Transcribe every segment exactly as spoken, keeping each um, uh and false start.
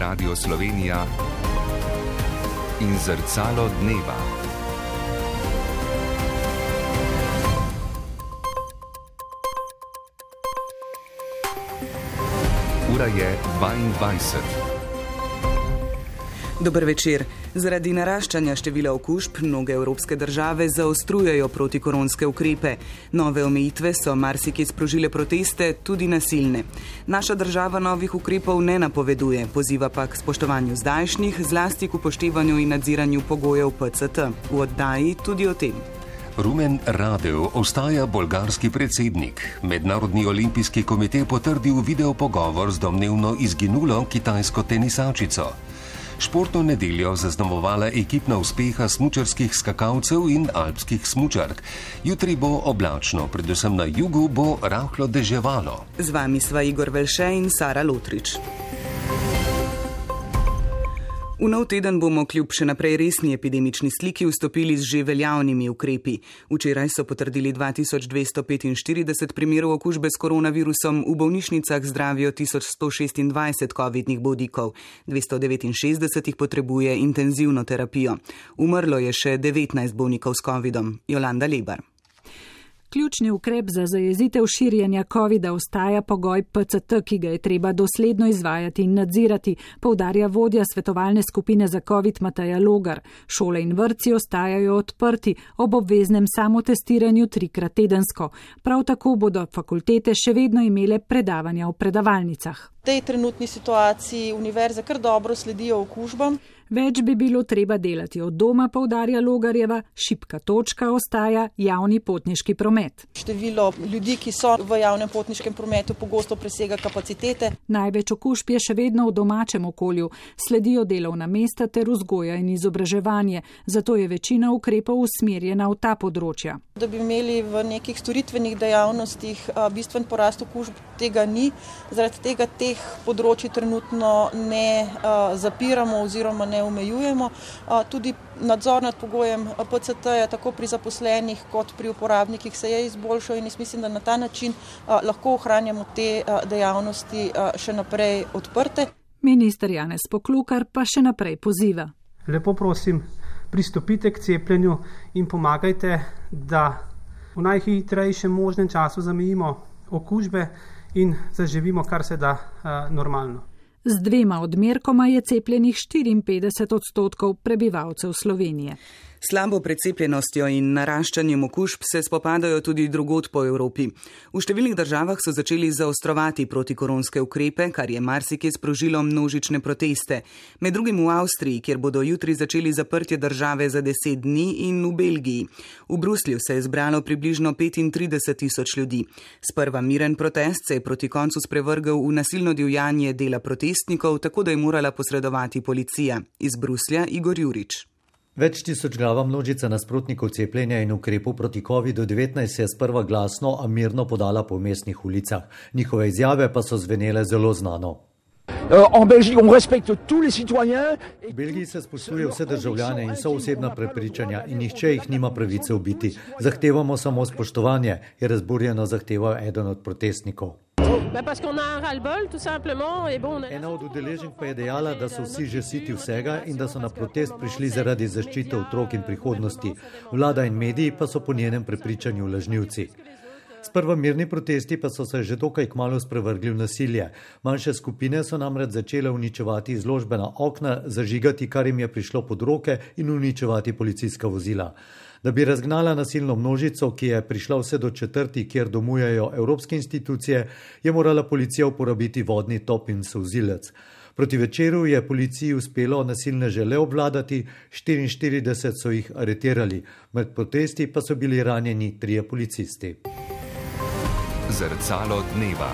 Radio Slovenija in Zrcalo dneva. Ura je dvaindvajset. Dober večer. Zaradi naraščanja števila okužb mnoge evropske države zaostrujejo protikoronske ukrepe. Nove omejitve so marsikje sprožile proteste, tudi nasilne. Naša država novih ukrepov ne napoveduje, poziva pa k spoštovanju zdajšnjih, zlasti k upoštevanju in nadziranju pogojev P C T. V oddaji tudi o tem. Rumen Radev ostaja bolgarski predsednik. Mednarodni olimpijski komite potrdil videopogovor z domnevno izginulo kitajsko tenisačico. Športno nedeljo zaznamovala ekipna uspeha smučarskih skakalcev in alpskih smučark. Jutri bo oblačno, predvsem na jugu bo rahlo deževalo. Z vami sva Igor Velše in Sara Lotrič. V nov teden bomo kljub še naprej resni epidemični sliki vstopili z že veljavnimi ukrepi. Včeraj so potrdili dva tisoč dvesto petinštirideset primerov okužbe s koronavirusom, v bolnišnicah zdravijo tisoč sto šestindvajset covidnih bolnikov, dvesto devetinšestdeset jih potrebuje intenzivno terapijo. Umrlo je še devetnajst bolnikov s covidom. Jolanda Lebar. Ključni ukrep za zajezitev širjenja covida ostaja pogoj P C T, ki ga je treba dosledno izvajati in nadzirati, poudarja vodja svetovalne skupine za covid Mateja Logar. Šole in vrtci ostajajo odprti ob obveznem samotestiranju trikrat tedensko. Prav tako bodo fakultete še vedno imele predavanja v predavalnicah. V tej trenutni situaciji univerze kar dobro sledijo okužbam. Več bi bilo treba delati od doma, poudarja Logarjeva, šibka točka ostaja javni potniški promet. Število ljudi, ki so v javnem potniškem prometu, pogosto presega kapacitete. Največ okužb je še vedno v domačem okolju, sledijo delovna mesta ter vzgoja in izobraževanje, zato je večina ukrepov usmerjena v ta področja. Da bi imeli v nekih storitvenih dejavnostih bistven porast okužb, tega ni. Zaradi tega teh področji trenutno ne zapiramo oziroma ne omejujemo. Tudi nadzor nad pogojem P C T-ja tako pri zaposlenih kot pri uporabnikih se je izboljšal in jaz mislim, da na ta način lahko ohranjamo te dejavnosti še naprej odprte. Minister Janez Poklukar pa še naprej poziva. Lepo prosim, pristopite k cepljenju in pomagajte, da v najhitrejšem možnem času zamejimo okužbe in zaživimo kar se da normalno. Z dvema odmerkoma je cepljenih štiriinpetdeset odstotkov prebivalcev Slovenije. Slabo precepljenostjo in naraščanjem okužb se spopadajo tudi drugod po Evropi. V številnih državah so začeli zaostrovati protikoronske ukrepe, kar je marsikje sprožilo množične proteste. Med drugim v Avstriji, kjer bodo jutri začeli zaprtje države za deset dni, in v Belgiji. V Bruslju se je zbralo približno petintrideset tisoč ljudi. Sprva miren protest se je proti koncu sprevrgel v nasilno divjanje dela protestnikov, tako da je morala posredovati policija. Iz Bruslja Igor Jurič. Več tisoč glava množica nasprotnikov cepljenja in ukrepov proti kovidu devetnajst se je sprva glasno, a mirno podala po mestnih ulicah. Njihove izjave pa so zvenele zelo znano. V Belgiji se spoštuje vse državljane in so osebna prepričanja in nihče jih nima pravice ubiti. Zahtevamo samo spoštovanje, je razburjeno zahteval eden od protestnikov. Ena od udeleženk pa je dejala, da so vsi že siti vsega in da so na protest prišli zaradi zaščite otrok in prihodnosti. Vlada in mediji pa so po njenem prepričanju lažnivci. Sprva mirni protesti pa so se že dokaj kmalu sprevrgli v nasilje. Manjše skupine so namreč začele uničevati izložbena okna, zažigati, kar jim je prišlo pod roke, in uničevati policijska vozila. Da bi razgnala nasilno množico, ki je prišla vse do četrti, kjer domujejo evropske institucije, je morala policija uporabiti vodni top in solzivec. Proti večeru je policiji uspelo nasilneže le obvladati, štiriinštirideset so jih aretirali. Med protesti pa so bili ranjeni trije policisti. Zrcalo dneva.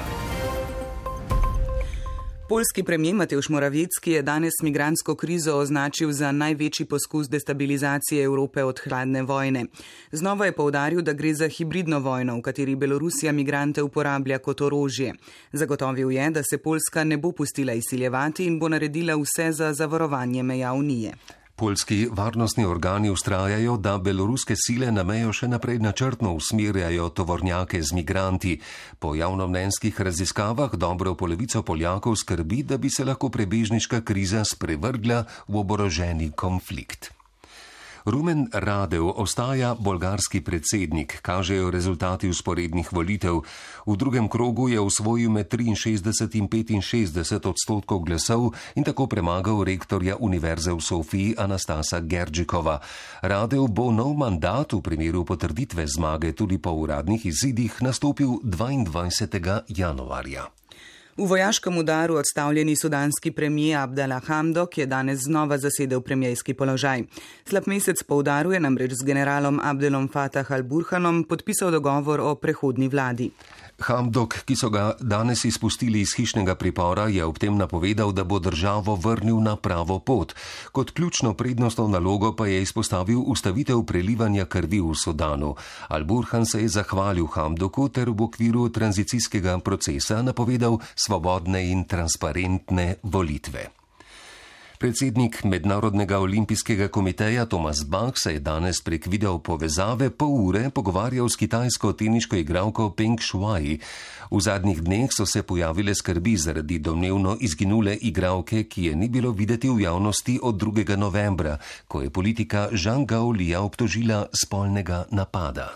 Poljski premijer Mateusz Morawiecki je danes migrantsko krizo označil za največji poskus destabilizacije Evrope od hladne vojne. Znova je poudaril, da gre za hibridno vojno, v kateri Belorusija migrante uporablja kot orožje. Zagotovil je, da se Poljska ne bo pustila izsiljevati in bo naredila vse za zavarovanje meja Unije. Poljski varnostni organi vztrajajo, da beloruske sile na mejo še naprej načrtno usmerjajo tovornjake z migranti. Po javnomnenjskih raziskavah dobro polovico Poljakov skrbi, da bi se lahko prebežniška kriza sprevrgla v oboroženi konflikt. Rumen Radev ostaja bolgarski predsednik, kažejo rezultati vzporednih volitev. V drugem krogu je osvojil med triinšestdeset in petinšestdeset odstotkov glasov in tako premagal rektorja Univerze v Sofiji Anastasa Gerdžikova. Radev bo nov mandat v primeru potrditve zmage tudi po uradnih izidih nastopil dvaindvajsetega januarja. V vojaškem udaru odstavljeni sudanski premijer Abdallah Hamdok je danes znova zasedel premijski položaj. Slab mesec po udaru je namreč z generalom Abdelom Fatah al-Burhanom podpisal dogovor o prehodni vladi. Hamdok, ki so ga danes izpustili iz hišnega pripora, je ob tem napovedal, da bo državo vrnil na pravo pot. Kot ključno prednostno nalogo pa je izpostavil ustavitev prelivanja krvi v Sudanu. Al-Burhan se je zahvalil Hamdoku ter v okviru tranzicijskega procesa napovedal svobodne in transparentne volitve. Predsednik Mednarodnega olimpijskega komiteja Thomas Bach se je danes prek video povezave pol ure pogovarjal s kitajsko teniško igralko Peng Shuai. V zadnjih dneh so se pojavile skrbi zaradi domnevno izginule igralke, ki je ni bilo videti v javnosti od drugega novembra, ko je politika Zhang Gaolija obtožila spolnega napada.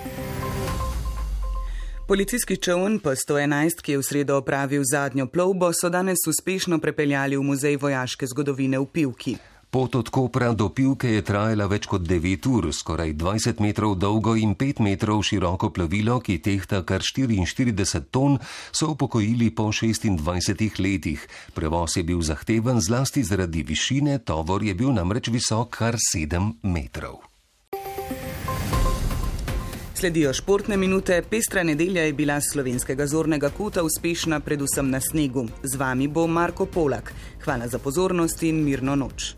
Policijski čoln P sto enajst, ki je v sredo opravil zadnjo plovbo, so danes uspešno prepeljali v Muzej vojaške zgodovine v Pivki. Pot od Kopra do Pivke je trajala več kot devet ur, skoraj dvajset metrov dolgo in pet metrov široko plovilo, ki tehta kar štiriinštirideset ton, so upokojili po šestindvajsetih letih. Prevoz je bil zahteven zlasti zaradi višine, tovor je bil namreč visok kar sedem metrov. Sledijo športne minute. Pestra nedelja je bila s slovenskega zornega kota uspešna predvsem na snegu. Z vami bo Marko Polak. Hvala za pozornost in mirno noč.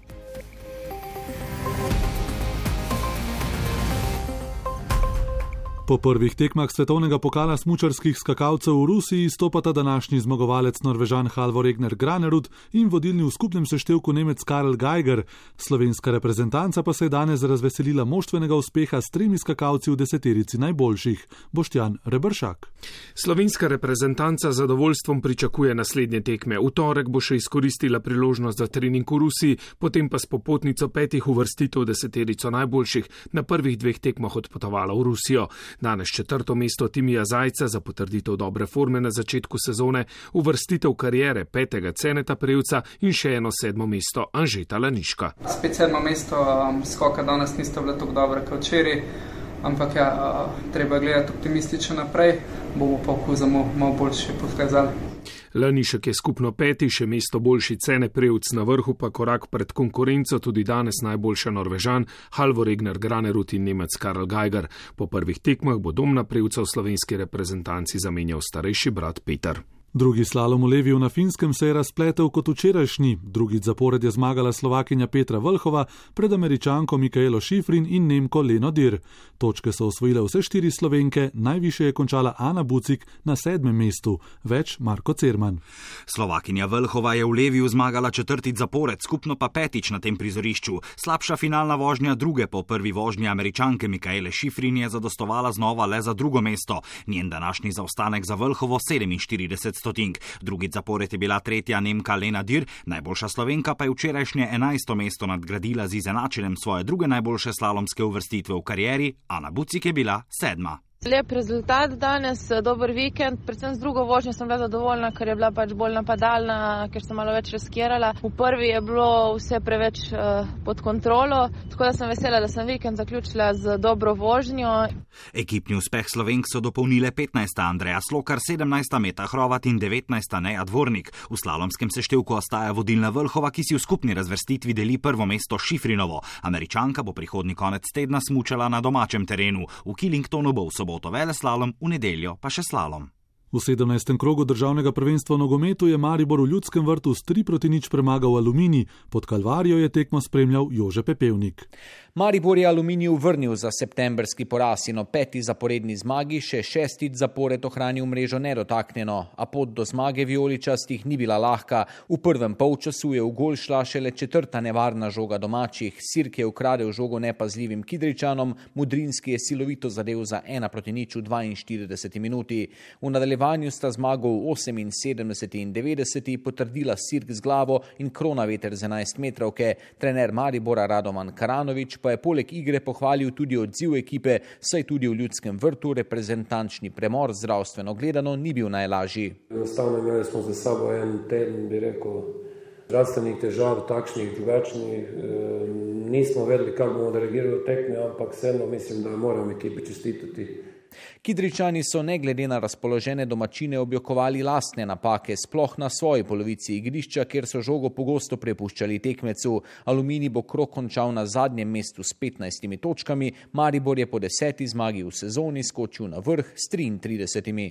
Po prvih tekmah svetovnega pokala smučarskih skakalcev v Rusiji stopata današnji zmagovalec Norvežan Halvor Egner Granerud in vodilni v skupnem seštevku Nemec Karel Geiger. Slovenska reprezentanca pa se je danes razveselila moštvenega uspeha s tremi skakalci v deseterici najboljših. Boštjan Rebršak. Slovenska reprezentanca z zadovoljstvom pričakuje naslednje tekme. V torek bo še izkoristila priložnost za trening v Rusiji, potem pa s popotnico petih uvrstitev v deseterico najboljših na prvih dveh tekmah odpotovala v Rusijo. Danes četrto mesto Timija Zajca za potrditev dobre forme na začetku sezone, uvrstitev kariere petega Ceneta Prevca in še eno sedmo mesto Anžeta Laniška. Spet sedmo mesto, um, skoka danes niste bile tako dobre kot včeraj, ampak ja, uh, treba gledati optimistično naprej, bomo pa okuzamo malo boljše pokazali. Lanišek je skupno peti, še mesto boljši Cene Prevc, na vrhu pa korak pred konkurenco tudi danes najboljša Norvežan Halvor Egner Granerud in Nemec Karel Geiger. Po prvih tekmah bo Domna Prevca v slovenski reprezentanci zamenjal starejši brat Peter. Drugi slalom v Leviju na Finskem se je razpletel kot včerajšnji. Drugič zapored je zmagala Slovakinja Petra Vlhova pred Američanko Mikaelo Šifrin in Nemko Leno Dir. Točke so osvojile vse štiri Slovenke, najviše je končala Ana Bucik na sedmem mestu. Več Marko Cerman. Slovakinja Vlhova je v Leviju zmagala četrtič zapored, skupno pa petič na tem prizorišču. Slabša finalna vožnja druge po prvi vožnji Američanke Mikaele Šifrin je zadostovala znova le za drugo mesto. Njen današnji zaostanek za Vlhovo sedeminštirideset stotink. Drugič zapored je bila tretja Nemka Lena Dir, najboljša Slovenka pa je včerajšnje enajsto mesto nadgradila z izenačenjem svoje druge najboljše slalomske uvrstitve v karieri. Ana Bucik je bila sedma. Lep rezultat danes, dober vikend, predvsem z drugo vožnjo sem bila zadovoljna, ker je bila pač bolj napadalna, ker sem malo več riskirala. V prvi je bilo vse preveč uh, pod kontrolo, tako da sem vesela, da sem vikend zaključila z dobro vožnjo. Ekipni uspeh Slovenk so dopolnile petnajsta Andreja Slokar, sedemnajsta Meta Hrovat in devetnajsta Neja Dvornik. V slalomskem seštevku ostaja vodilna Vlhova, ki si v skupni razvrstitvi deli prvo mesto Šifrinovo. Američanka bo prihodnji konec tedna smučala na domačem terenu. V Killingtonu bo v soboto veleslalom, v nedeljo pa še slalom. V sedemnajstem krogu državnega prvenstva v nogometu je Maribor v Ljudskem vrtu s tri proti nič premagal Aluminij, pod Kalvarijo je tekmo spremljal Jože Pepevnik. Maribor je Aluminiju vrnil za septembrski poraz in o peti zaporedni zmagi še šestič zapored ohranil mrežo nedotaknjeno, a pot do zmage vijoličastih ni bila lahka. V prvem polčasu je v gol šla šele četrta nevarna žoga domačih. Sirk je ukradel žogo nepazljivim Kidričanom, Mudrinski je silovito zadev za ena proti nič v dvainštirideseti minuti. V nadaljevanju sta zmago v oseminsedemdeseti in devetdeseti potrdila Sirk z glavo in Kronaveter z enajstmetrovke. Trener Maribora Radovan Karanović pa je poleg igre pohvalil tudi odziv ekipe, saj tudi v Ljudskem vrtu reprezentančni premor zdravstveno gledano ni bil najlažji. Enostavno imeli smo za sabo en teden, bi rekel, zdravstvenih težav, takšnih, drugačnih. Nismo vedeli, kako bomo reagirali tekme, ampak vseeno mislim, da moram ekipi čestitati. Kidričani so ne glede na razpoložene domačine objokovali lastne napake, sploh na svoji polovici igrišča, kjer so žogo pogosto prepuščali tekmecu. Aluminij bo krog končal na zadnjem mestu s petnajstimi točkami, Maribor je po deseti zmagi v sezoni skočil na vrh s triintridesetimi.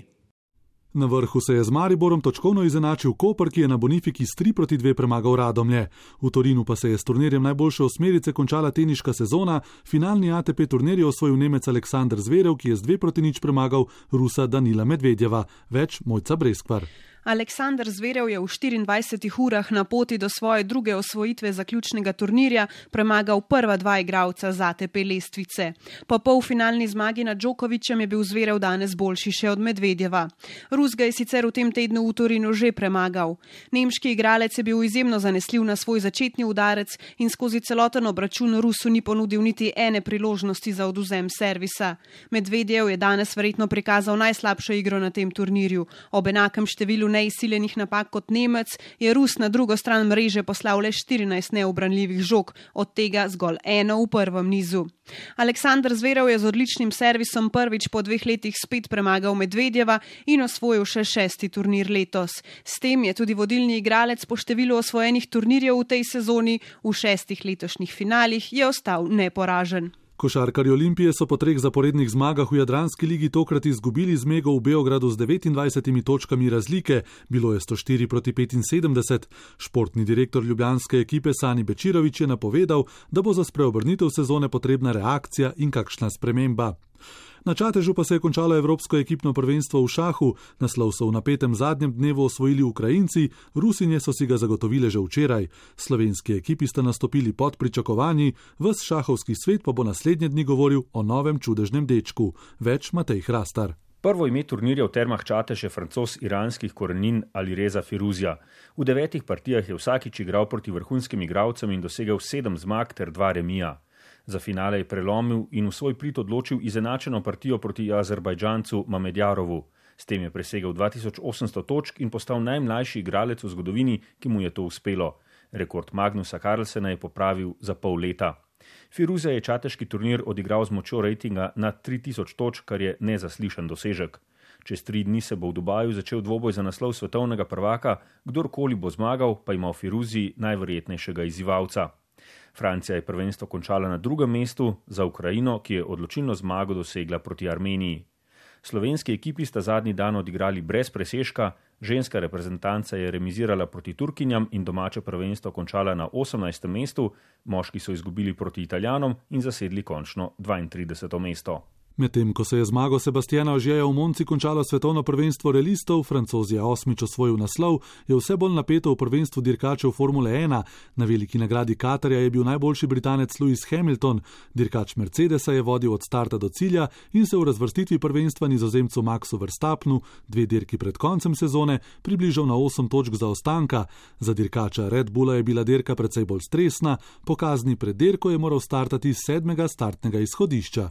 Na vrhu se je z Mariborom točkovno izenačil Koper, ki je na Bonifiki s tri proti dve premagal Radomlje. V Torinu pa se je s turnirjem najboljše osmerice končala teniška sezona. Finalni A T P turnir je osvojil Nemec Aleksander Zverev, ki je z dve proti nič premagal Rusa Danila Medvedjeva. Več Mojca Breskvar. Aleksander Zverev je v štiriindvajsetih urah na poti do svoje druge osvojitve zaključnega turnirja premagal prva dva igralca z A T P lestvice. Po polfinalni zmagi nad Djokovićem je bil Zverev danes boljši še od Medvedjeva. Rus ga je sicer v tem tednu v Torinu že premagal. Nemški igralec je bil izjemno zanesljiv na svoj začetni udarec in skozi celoten obračun Rusu ni ponudil niti ene priložnosti za odvzem servisa. Medvedjev je danes verjetno prikazal najslabšo igro na tem turnirju. Ob enakem številu neizsiljenih napak kot Nemec je Rus na drugo stran mreže poslal le štirinajst neubranljivih žog, od tega zgolj eno v prvem nizu. Aleksander Zverev je z odličnim servisom prvič po dveh letih spet premagal Medvedjeva in osvojil še šesti turnir letos. S tem je tudi vodilni igralec po številu osvojenih turnirjev v tej sezoni, v šestih letošnjih finalih je ostal neporažen. Košarkarji Olimpije so po treh zaporednih zmagah v Jadranski ligi tokrat izgubili zmago v Beogradu z devetindvajsetimi točkami razlike, bilo je sto štiri proti petinsedemdeset. Športni direktor ljubljanske ekipe Sani Bečirović je napovedal, da bo za spreobrnitev sezone potrebna reakcija in kakšna sprememba. Na Čatežu pa se je končalo evropsko ekipno prvenstvo v šahu, naslov so v napetem zadnjem dnevu osvojili Ukrajinci, Rusinje so si ga zagotovile že včeraj. Slovenski ekipi sta nastopili pod pričakovanji, ves šahovski svet pa bo naslednje dni govoril o novem čudežnem dečku. Več Matej Hrastar. Prvo ime turnirja v Termah Čatež je Francoz iranskih korenin Alireza Firuzija. V devetih partijah je vsakič igral proti vrhunskim igralcem in dosegel sedem zmag ter dva remija. Za finale je prelomil in v svoj prid odločil izenačeno partijo proti Azerbajdžancu Mamedjarovu. S tem je presegel dva tisoč osemsto točk in postal najmlajši igralec v zgodovini, ki mu je to uspelo. Rekord Magnusa Carlsena je popravil za pol leta. Firuzija je čateški turnir odigral z močjo rejtinga nad tri tisoč točk, kar je nezaslišan dosežek. Čez tri dni se bo v Dubaju začel dvoboj za naslov svetovnega prvaka, kdorkoli bo zmagal, pa ima v Firuziji najverjetnejšega izzivalca. Francija je prvenstvo končala na drugem mestu, za Ukrajino, ki je odločilno zmago dosegla proti Armeniji. Slovenski ekipi sta zadnji dan odigrali brez presežka, ženska reprezentanca je remizirala proti Turkinjam in domače prvenstvo končala na osemnajstem mestu, moški so izgubili proti Italijanom in zasedli končno dvaintrideseto mesto. Medtem ko se je zmago Sebastjana Ožeja v Monci končalo svetovno prvenstvo relistov, Francoz je osmič osvojil naslov, je vse bolj napeto v prvenstvu dirkačev Formule ena. Na veliki nagradi Katarja je bil najboljši Britanec Lewis Hamilton, dirkač Mercedesa je vodil od starta do cilja in se v razvrstitvi prvenstva Nizozemcu Maxu Verstappenu, dve dirki pred koncem sezone, približal na osem točk zaostanka. Za dirkača Red Bulla je bila dirka precej bolj stresna, po kazni pred dirko je moral startati z sedmega startnega izhodišča.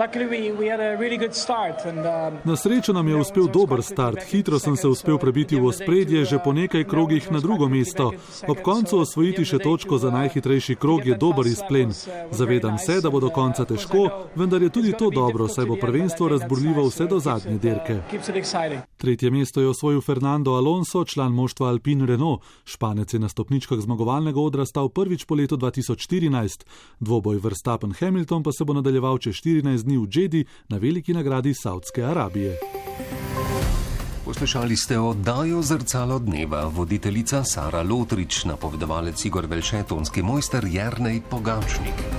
Na srečo nam je uspel dober start, hitro sem se uspel prebiti v ospredje, že po nekaj krogih na drugo mesto. Ob koncu osvojiti še točko za najhitrejši krog je dober izplen. Zavedam se, da bo do konca težko, vendar je tudi to dobro, saj bo prvenstvo razburljivo vse do zadnje dirke. Tretje mesto je osvojil Fernando Alonso, član moštva Alpine Renault. Španec je na stopničkah zmagovalnega odra stal prvič po letu dva tisoč štirinajst. Dvoboj Verstappen-Hamilton pa se bo nadaljeval čez štirinajst dni v Džedi na veliki nagradi Saudske Arabije. Poslušali ste oddajo Zrcalo dneva, voditeljica Sara Lotrič, napovedovalec Igor Velše, tonski mojster Jernej Pogačnik.